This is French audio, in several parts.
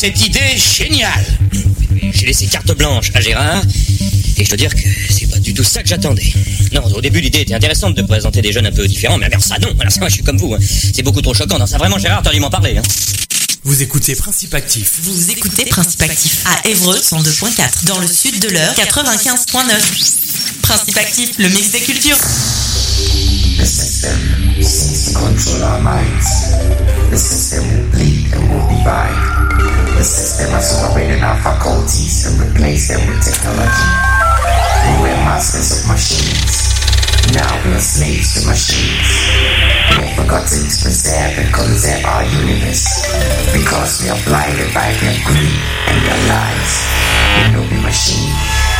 cette idée géniale. J'ai laissé carte blanche à Gérard, et je dois dire que c'est pas du tout ça que j'attendais. Non, au début, l'idée était intéressante de présenter des jeunes un peu différents, mais alors ça, non. Alors ça, moi, je suis comme vous. Hein. C'est beaucoup trop choquant. Non, ça, vraiment, Gérard, t'as dû m'en parler. Hein. Vous écoutez Principe Actif. Vous écoutez Principe Actif à Évreux 102.4, dans le sud de l'Eure 95.9. Principe Actif, le mix des cultures. The system seems to control our minds. The system will bleed and will divide. The system has overridden our faculties and replaced them with technology. We were masters of machines. Now we are slaves to machines. We have forgotten to preserve and conserve our universe because we are blinded by their greed and their lies. We know the machine.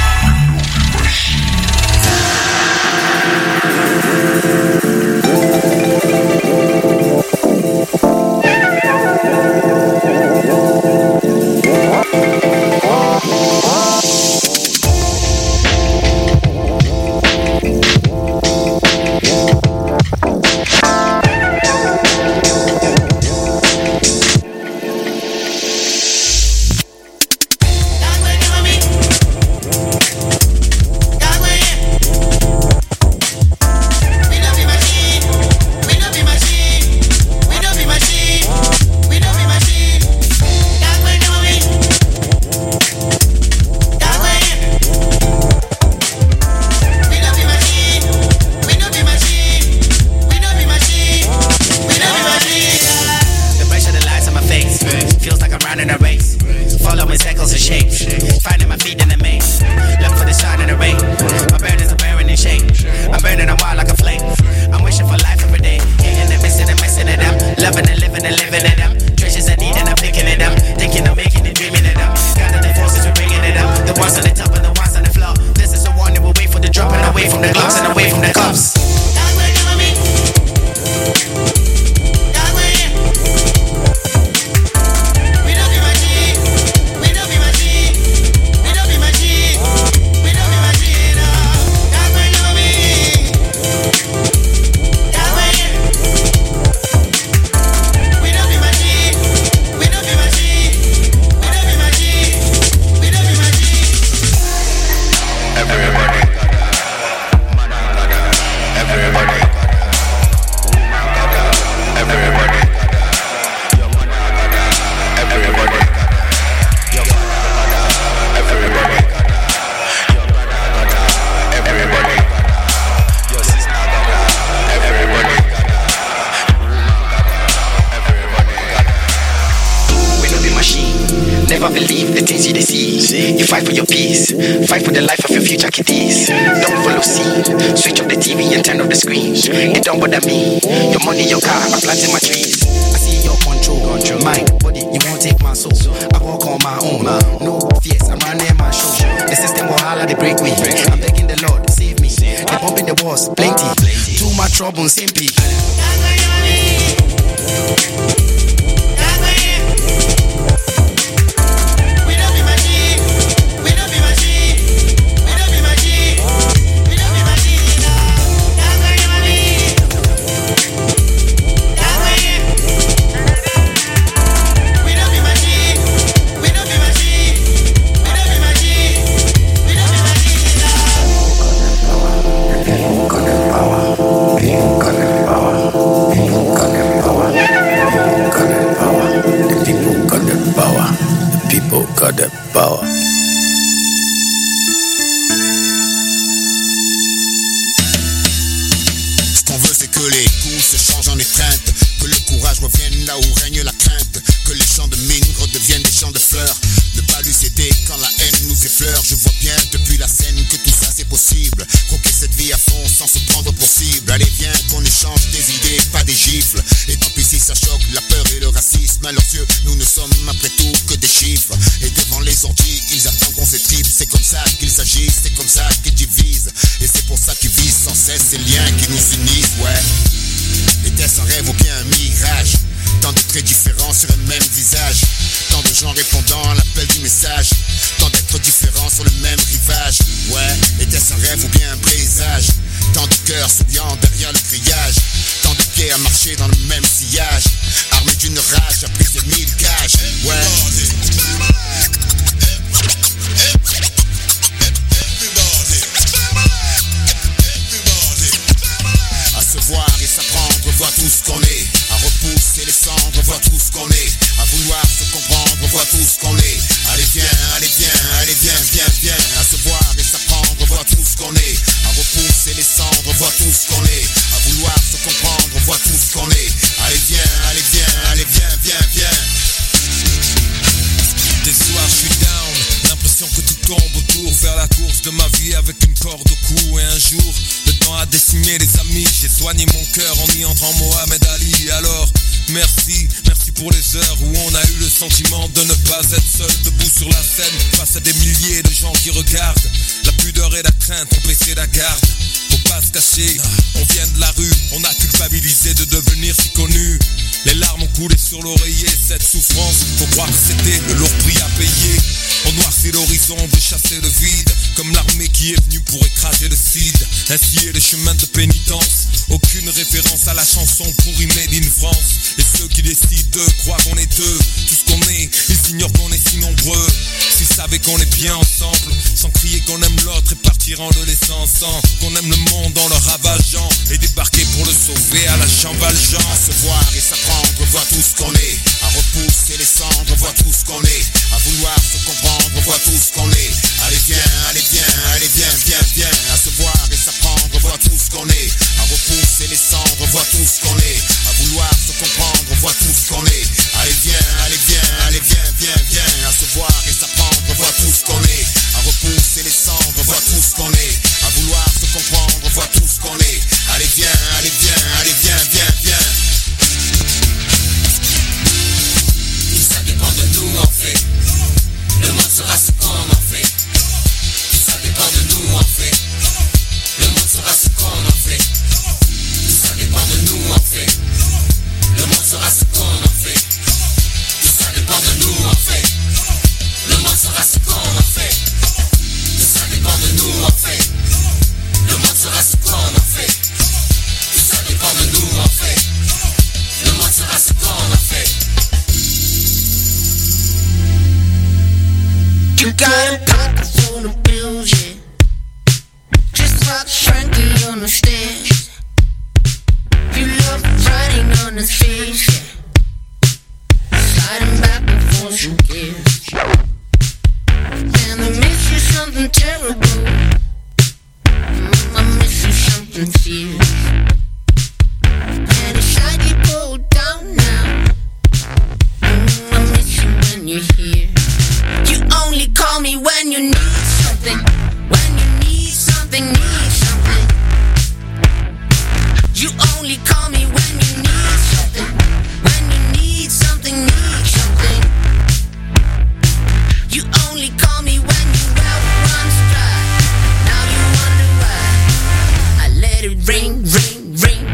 À marcher dans le même sillage, armé d'une rage, a pris ses 1000 cages. Ouais. signé les amis. J'ai soigné mon cœur en y entrant Mohamed Ali. Alors, merci pour les heures où on a eu le sentiment de ne pas être seul, debout sur la scène, face à des milliers de gens qui regardent. La pudeur et la crainte ont baissé la garde. Faut pas se cacher, on vient de la rue, on a culpabilisé de devenir si connu. Les larmes ont coulé sur l'oreiller, cette souffrance, faut croire que c'était le lourd prix à payer. On noircit l'horizon, on veut chasser le vide, comme l'armée qui est venue pour écraser le cid. Ainsi est le chemin de pénitence, aucune référence à la chanson pourrie made in France. Et ceux qui décident de croire qu'on est deux, tout ce qu'on est, ils ignorent qu'on est si nombreux. S'ils savaient qu'on est bien ensemble, sans crier qu'on aime l'autre et partir en le laissant sans, qu'on aime le monde en le ravageant et débarquer pour le sauver à la Jean Valjean. À se voir et s'apprendre, on voit tout ce qu'on est. À repousser les cendres, on voit tout ce qu'on est. À vouloir se comprendre, on voit tout ce qu'on est. Allez viens, allez viens, allez viens, viens, viens. À se voir et s'apprendre, on voit tout ce qu'on est. À repousser les cendres, on voit tout ce qu'on est. À vouloir se comprendre, on voit tout ce qu'on est. Allez viens, allez viens, allez viens, viens, viens. À se voir et s'apprendre, on voit tout ce qu'on est. À repousser les cendres, on voit tout ce qu'on est. À vouloir se comprendre, on voit tout ce qu'on est. Allez viens, allez viens, allez viens, viens, viens. Ça dépend de nous en fait. Le monde sera ce qu'on en fait. Ça dépend de nous en fait. Le monde sera ce qu'on en fait. Ça dépend de nous en fait. Le monde sera ce qu'on en fait. Ça dépend de nous en fait. Le monde sera ce qu'on en fait. Ça dépend de nous en fait. Le monde sera ce qu'on en fait. Ça dépend de nous en fait. Le monde sera ce qu'on en fait. You got a pocket full of bills, yeah. Just like Frankie on the stairs. You love riding on his face, yeah. Sliding back and forth, who cares? And I miss you something terrible. I miss you something fierce. And it's slightly pulled down now. I miss you when you're here. You only call me when you need something. When you need something, need something. You only call me when you need something. When you need something, need something. You only call me when your well runs dry. Now you wonder why I let it ring, ring, ring.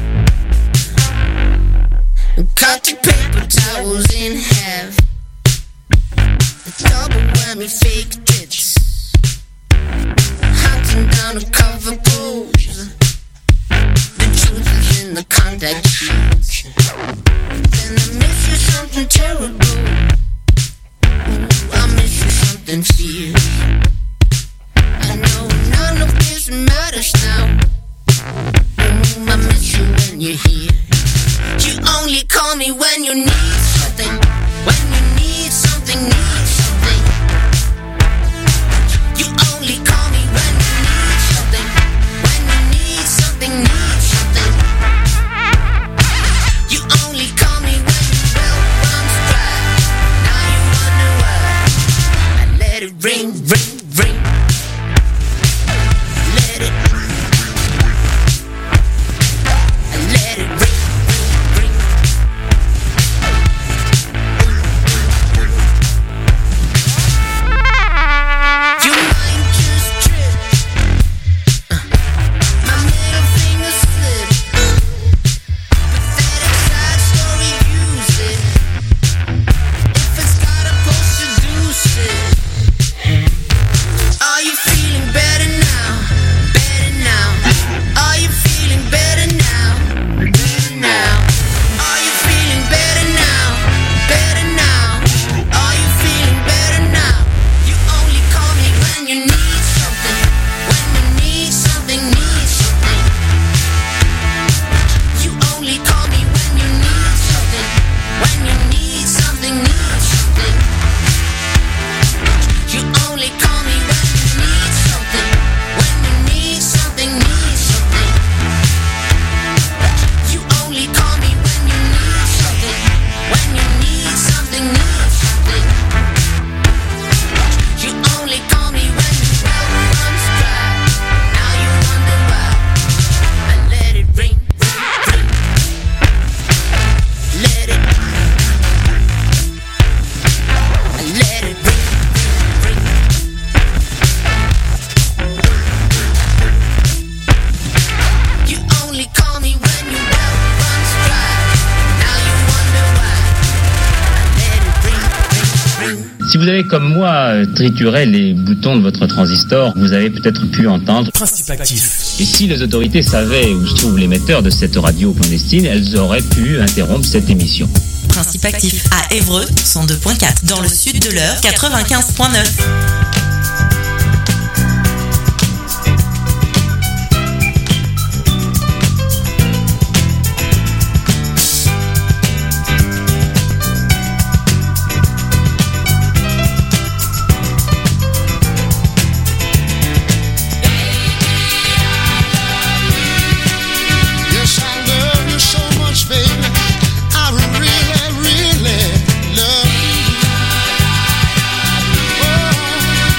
Cut your paper towels in half. Double whammy fake tits. Hunting down a cover pose. The truth is in the contact sheets. Then I miss you something terrible. Ooh, I miss you something fierce. I know none of this matters now. Ooh, I miss you when you're here. You only call me when you need something. When you need something, need something. Si vous avez comme moi trituré les boutons de votre transistor, vous avez peut-être pu entendre Principe actif. Et si les autorités savaient où se trouve l'émetteur de cette radio clandestine, elles auraient pu interrompre cette émission. Principe actif à Évreux 102.4 dans le sud de l'Eure 95.9. Really, really love you. Oh.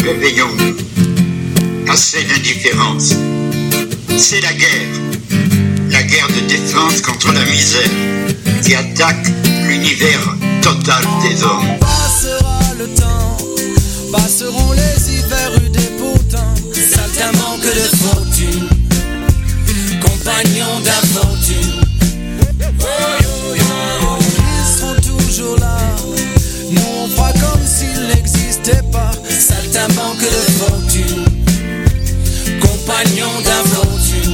réveillons-nous. Assez d'indifférence. C'est la guerre de défense contre la misère qui attaque l'univers total des hommes. Passera le temps, passeront les hivers rudes et pourtant, certains manque de fortune, compagnons d'infortune. Ils seront toujours là, nous on fera comme s'ils n'existaient pas, certains manque de fortune, compagnons d'infortune.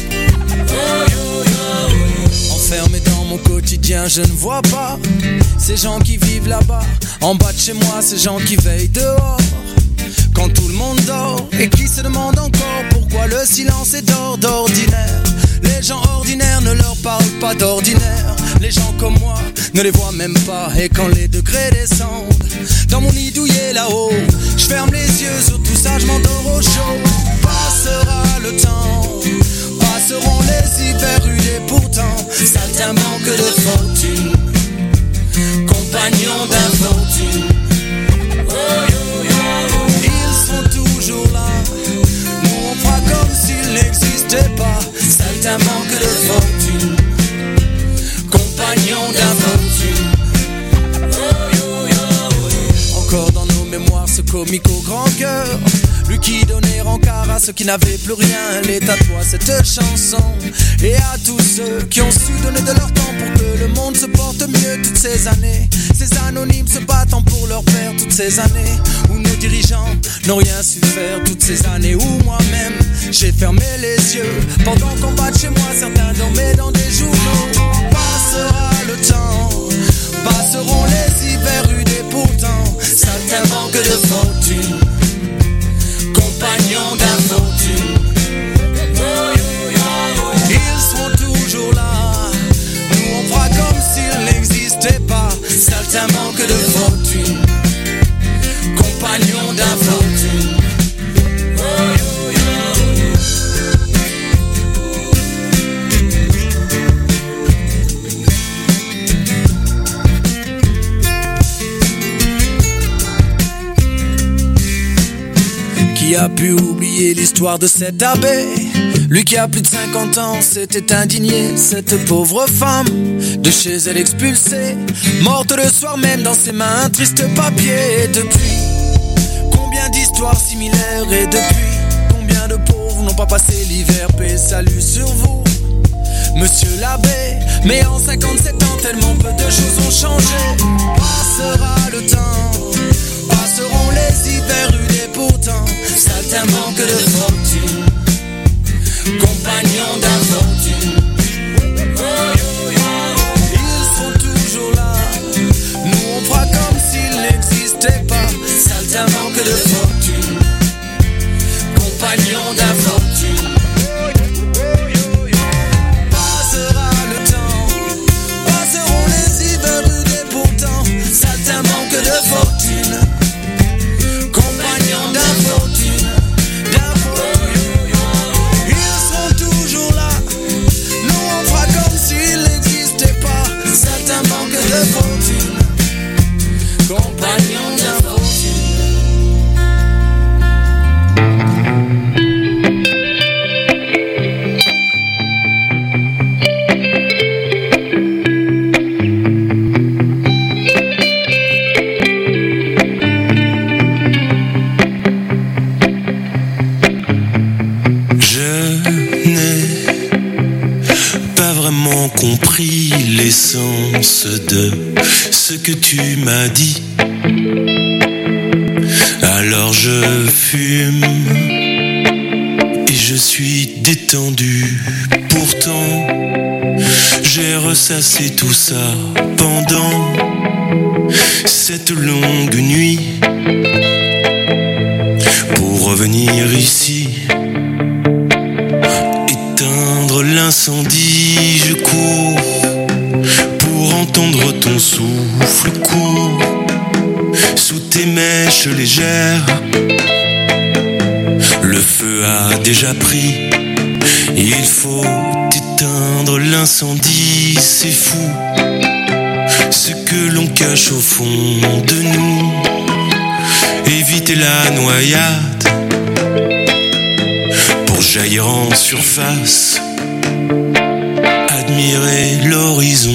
Enfermé dans mon quotidien, je ne vois pas ces gens qui vivent là-bas. En bas de chez moi, ces gens qui veillent dehors quand tout le monde dort et qui se demandent encore pourquoi le silence est d'ordinaire. Les gens ordinaires ne leur parlent pas d'ordinaire. Les gens comme moi ne les voient même pas. Et quand les degrés descendent dans mon nid douillet là-haut, je ferme les yeux sur tout ça, je m'endors au chaud. Passera le temps, passeront les hivers rudes et pourtant, certains manquent de fortune, compagnons d'infortune. Ils sont toujours là, nous on fera comme s'ils n'existaient pas, certains manquent de fortune, compagnons d'infortune. Encore dans nos mémoires ce comique au grand cœur, lui qui donnait rencard à ceux qui n'avaient plus rien. Elle est à toi cette chanson et à tous ceux qui ont su donner de leur temps pour que le monde se porte mieux toutes ces années. Ces anonymes se battant pour leur père toutes ces années où nos dirigeants n'ont rien su faire. Toutes ces années où moi-même j'ai fermé les yeux pendant qu'en bas de chez moi certains dormaient dans des journaux. Passera le temps, passeront les hivers rudes et pourtant, certains manquent de fortune, compagnons d'infortune. Ils seront toujours là, nous on fera comme s'ils n'existaient pas, certains manquent de fortune, compagnons d'infortune. Qui a pu oublier l'histoire de cet abbé? Lui qui a plus de 50 ans s'était indigné. Cette pauvre femme, de chez elle expulsée, morte le soir même dans ses mains un triste papier. Et depuis, combien d'histoires similaires? Et depuis, combien de pauvres n'ont pas passé l'hiver? Paix, salut sur vous, monsieur l'abbé. Mais en 57 ans, tellement peu de choses ont changé. Passera le temps, passeront les hivers rudes et pourtant, certains manquent de fortune, compagnons d'infortune. Ils sont toujours là, nous on fera comme s'ils n'existaient pas, certains manquent de fortune, compagnons d'infortune. Passera le temps, passeront les hivers rudes et pourtant, certains manquent de fortune, compagnons d'infortune, ils seront toujours là, nous on fera comme s'ils n'existaient pas, certains manquent de fortune, compagnons d'infortune. Compris l'essence de ce que tu m'as dit. Alors je fume et je suis détendu. Pourtant, j'ai ressassé tout ça pendant cette longue nuit pour revenir ici. L'incendie, je cours pour entendre ton souffle court sous tes mèches légères. Le feu a déjà pris, il faut éteindre l'incendie. C'est fou ce que l'on cache au fond de nous. éviter la noyade pour jaillir en surface, admirer l'horizon.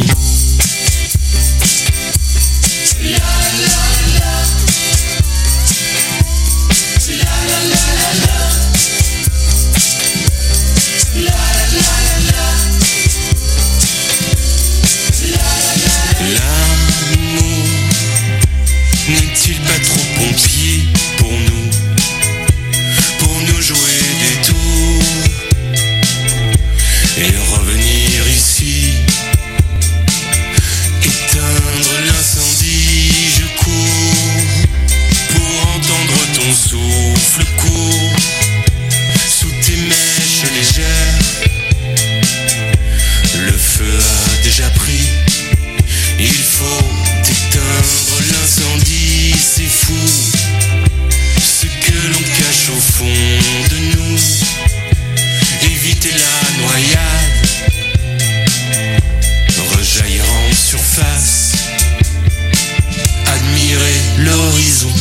L'amour n'est-il pas trop pompier pour nous jouer des tours et revenir ici, éteindre l'incendie? Je cours pour entendre ton souffle court sous tes mèches légères. Le feu a déjà pris, il faut éteindre l'incendie, c'est fou ce que l'on cache au fond de nous, éviter la noyade, rejaillir en surface, admirer l'horizon.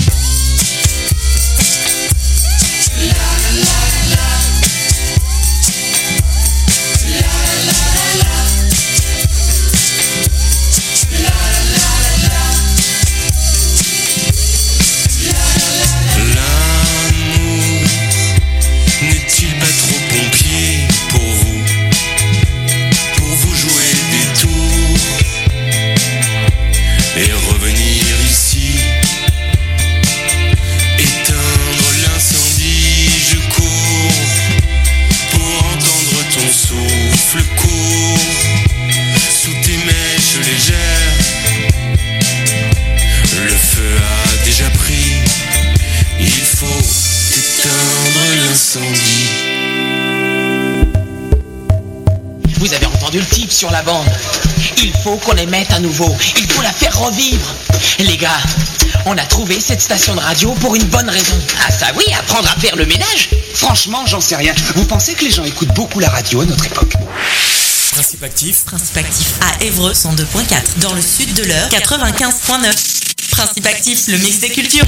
Vous avez entendu le type sur la bande. Il faut qu'on les mette à nouveau. Il faut la faire revivre. Les gars, on a trouvé cette station de radio pour une bonne raison. Ah ça oui, apprendre à faire le ménage. Franchement, j'en sais rien. Vous pensez que les gens écoutent beaucoup la radio à notre époque? Principe actif. Principe actif à Évreux 102.4. Dans le sud de l'Eure 95.9. Principe actif, le mix des cultures.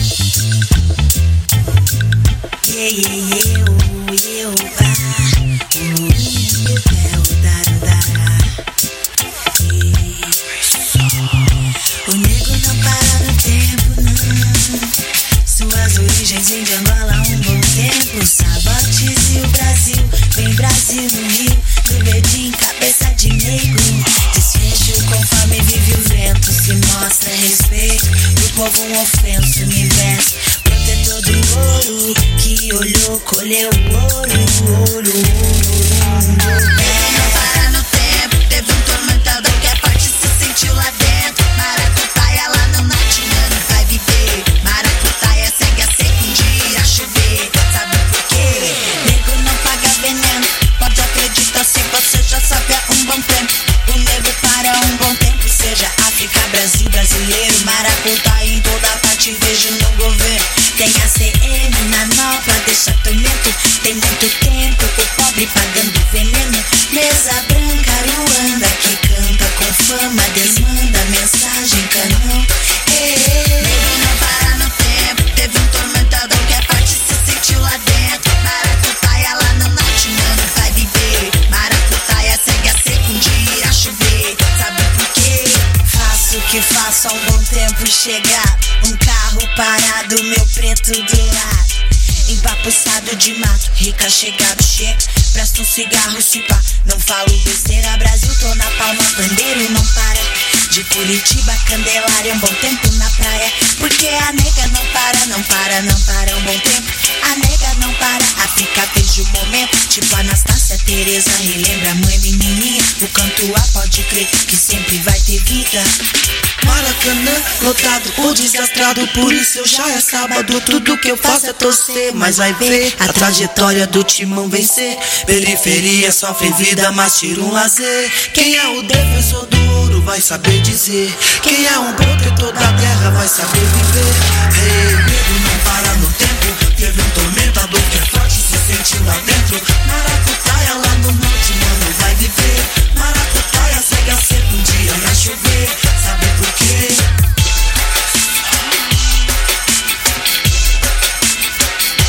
Yeah, yeah, yeah, oh, yeah, oh, bah. Oh, o nego não para no tempo, não. Suas origens vêm de Angola há bom tempo. Sabotes e o Brasil, vem Brasil no Rio, no verdinho, cabeça de negro. Desfecho conforme vive o vento, se mostra respeito do povo um ofenso, universo, protetor do ouro, que olhou, colheu o ouro, ouro, ouro. Não para no tempo, teve tormentador que a parte se sentiu lá dentro. Maracutaia lá no Natinano vai viver. Maracutaia segue a seca um dia chover. Sabe por quê? Nego não paga veneno. Pode acreditar se você já sabe há um bom tempo. O nego para um bom tempo. Seja África, Brasil, brasileiro. Maracutaia em toda parte vejo no governo. Tem a CM na nova, deixa tormento. Tem muito tempo, o pobre pagando veneno. Mesa branca, Ruanda, que canta com fama, desmanda mensagem, canão. Nego não para no tempo, teve um tormentador que a parte se sentiu lá dentro. Maracutaia lá no Natinano vai viver. Maracutaia segue a seca um dia chover. Sabe por quê? Faço o que faço há um bom tempo chegar. Um carro parado, meu preto do lado. Empapuçado de mato, rica chegado, chega. Presta um cigarro, se pá, não falo besteira. Brasil, tô na palma, pandeiro não para. De Curitiba, Candelária, um bom tempo na praia. Porque a nega não para, não para, não para, um bom tempo. A nega não para, África vejo o momento. Tipo Anastácia, Tereza, relembra mãe menininha. O canto A pode crer que sempre vai ter vida. Maracanã, lotado ou desastrado, por isso eu já é sábado. Tudo que eu faço é torcer, mas vai ver a trajetória do timão vencer. Periferia sofre vida, mas tira um lazer. Quem é o defensor do ouro vai saber dizer. Quem é um protetor da terra vai saber viver. Nego não para no tempo,